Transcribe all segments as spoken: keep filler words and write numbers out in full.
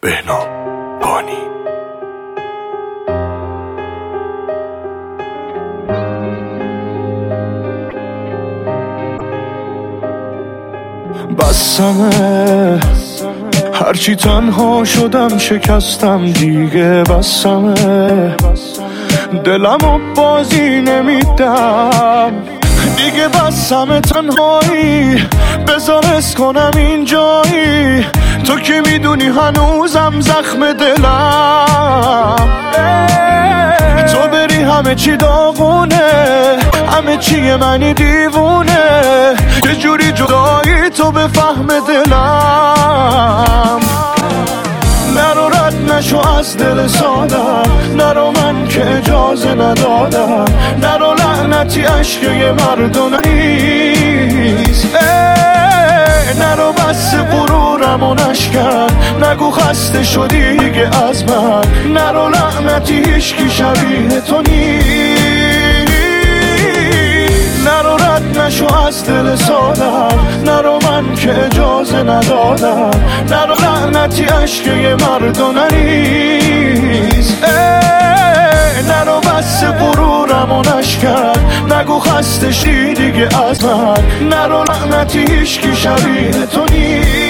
بهنام بانی. بسمه هرچی تنها شدم شکستم دیگه، بسمه دلمو بازی نمیدم دیگه، بسمه تنهایی بذار حس کنم اینجایی، تو که میدونی هنوزم زخم دلم، تو بری همه چی داغونه، همه چی منی دیوونه، یه جوری جدایی تو به فهم دلم، نرو رد نشو از دل سادم، نرو من که اجازه ندادم، نرو لعنتی عشق یه مردونه نیست، نرو بس غرورم و نشکن، نگو خسته شدی دیگه از من، نرو لعنتی هیچکی شبیه تو نیست، نرو رد نشو از دل سادم، نرو من که اجازه ندادم، نرو لعنتی عشق یه مردونه نیست، نرو بس غرورم و نشکن، نگو خسته شی دیگه از من، نرو لعنتی هیچکی شبیه تو نیست.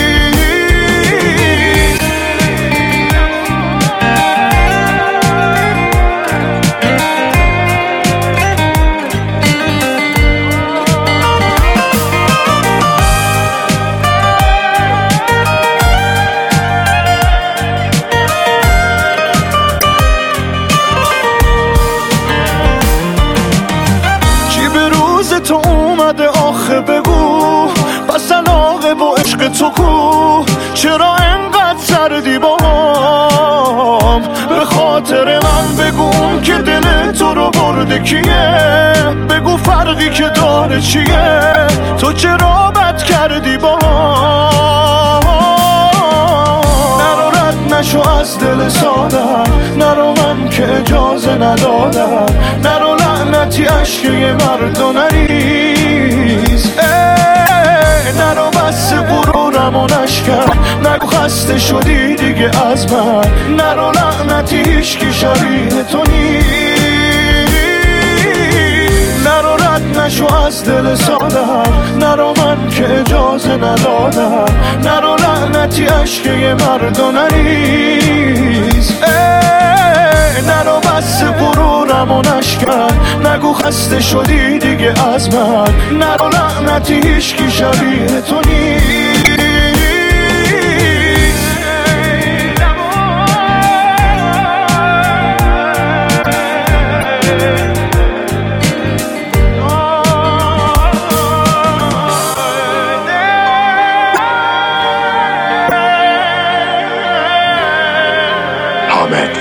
تو اومده آخه بگو، پس علاقه با عشق تو کو، چرا انقدر سردی با هم، به خاطر من بگو که دل تو رو برده کیه، بگو فرقی که داره چیه، تو چرا بد کردی با هم، نرو رد نشو از دل سادم، نرو من که اجازه ندادم، نرو لعنتی عشق یه مردونه نیست، نرو بس غرورم و نشکن، نگو خسته شدی دیگه از من، نرو لعنتی هیچکی شبیه تو نیست، نرو رد نشو از دل سادم، نرو من که اجازه ندادم، نرو لعنتی عشق یه مردونه نیست، نرو بس غرورم و نشکن، نگو خسته شدی دیگه از من، نرو لعنتی هیچکی شبیه تو نیست. حامد